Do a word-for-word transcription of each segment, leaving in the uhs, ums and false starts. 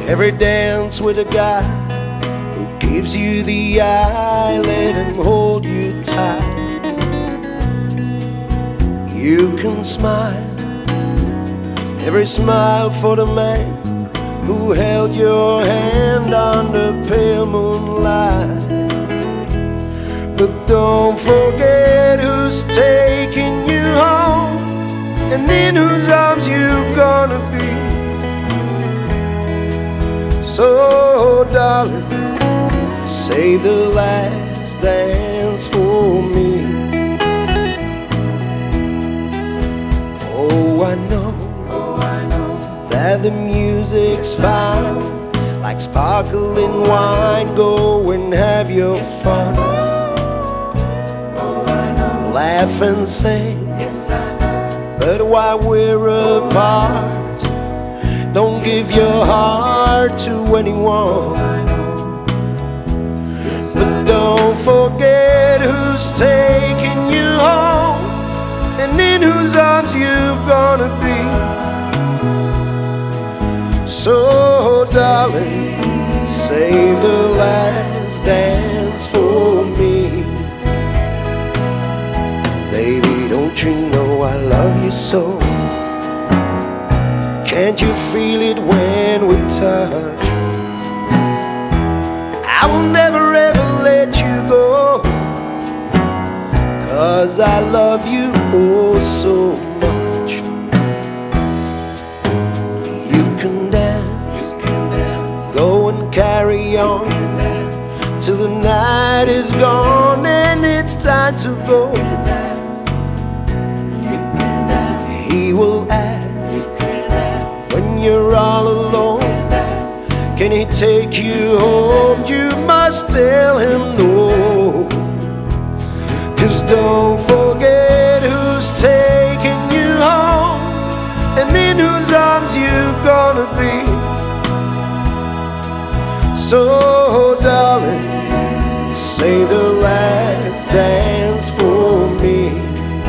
Every dance with a guy who gives you the eye, let him hold you tight. You can smile, every smile for the man who held your hand under pale moonlight. But don't forget who's taking you home and in whose arms you're gonna be. So darling, save the last dance for me. Oh, I know, oh, I know that the music's fine, like sparkling wine. Go and have your fun. Oh, I know. Laugh and sing, yes, I know. But while we're apart, don't give your heart to anyone. But don't forget who's taking you home and in whose arms you're gonna be. So darling, save the last dance for me. Baby, don't you know I love you so? Can't you feel it when we touch? I will never ever let you go, 'cause I love you oh so much. You can dance, go and carry on till the night is gone and it's time to go. He will ask when you're all alone, can he take you home? You must tell him no. 'Cause don't forget who's taking you home and in whose arms you're gonna be. So darling, save the last dance for me.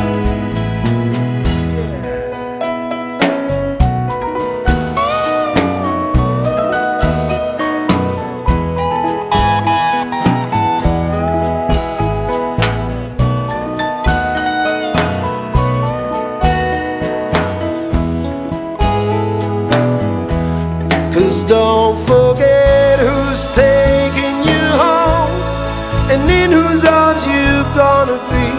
Cause don't forget who's taking you home and in whose arms you're gonna be.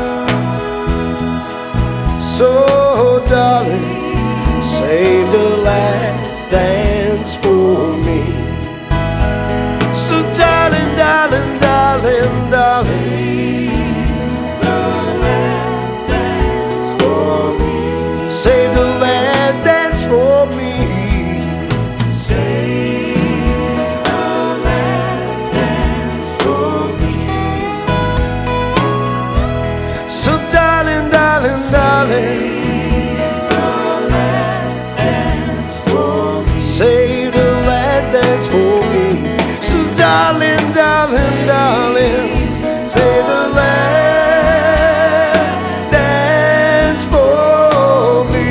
So darling, save the last dance for me. So darling, darling, darling, darling, save the last dance for me. Save the last dance for me. So darling, darling, darling, save the last dance for me. So darling, darling, darling, save the last dance for me.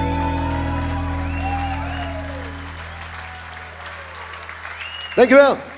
Thank you, Al.